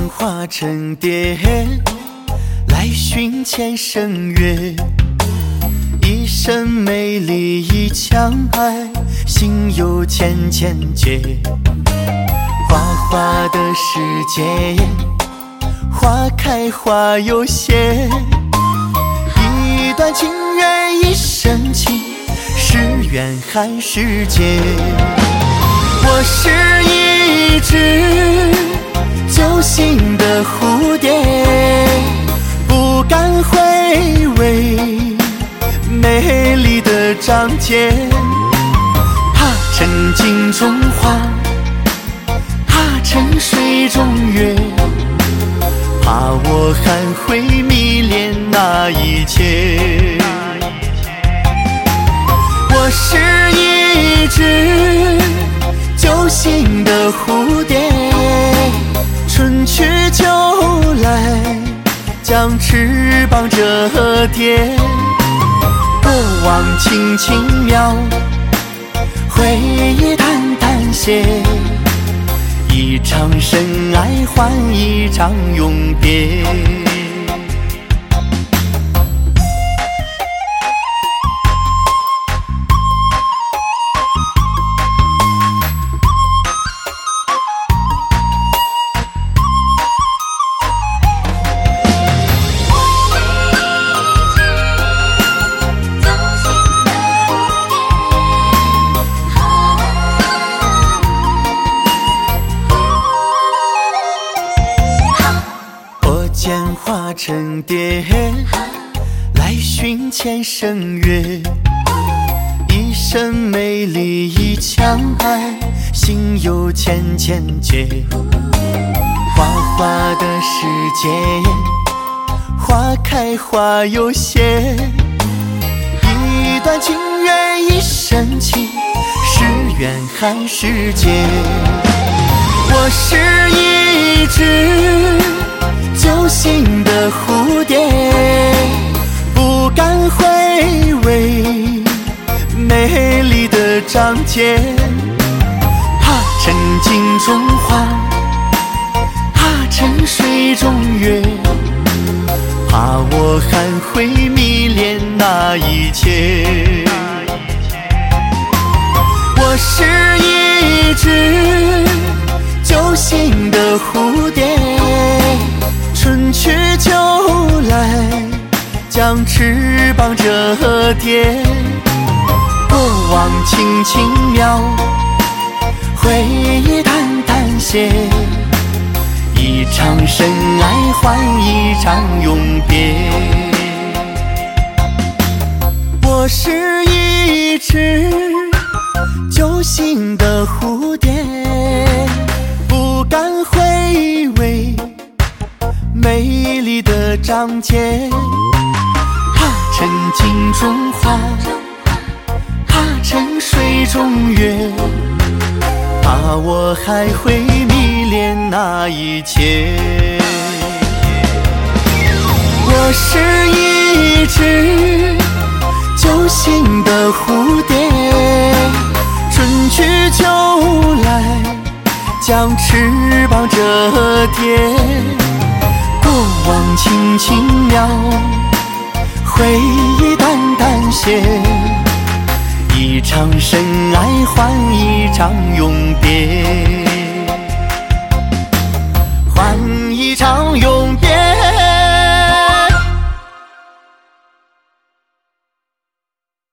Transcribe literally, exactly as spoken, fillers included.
化成蝶，来寻前生约。一生美丽一腔爱，心有千千结。花花的世界，花开花有谢。一段情缘一生情，是缘还是劫？我是一只揪心的蝴蝶，不敢回味美丽的章节。怕沉镜中花，怕沉水中月，怕我还会迷恋那一切。我是一只揪心的蝴蝶，春去秋来，将翅膀折叠。过往轻轻描，回忆淡淡写。一场深爱换一场永别。剑化成蝶，来寻前生约。一生美丽一腔爱，心有千千结。花花的世界，花开花有谢。一段情缘一生情，是缘还是劫？我是一只揪心的蝴蝶，不敢回味美丽的章节。怕沉镜中花，怕沉水中月，怕我还会迷恋那一切。我是一只揪心的蝴蝶，春去秋来，将翅膀折叠。过往轻轻描，回忆淡淡写。一场深爱换一场永别。我是一只揪心的蝴蝶，不敢回味美丽的章节。怕沉镜中花，怕沉水中月，怕我还会迷恋那一切。我是一只揪心的蝴蝶，春去秋来，将翅膀折叠。过往轻轻描，回忆淡淡写。一场深爱换一场永别，换一场永别。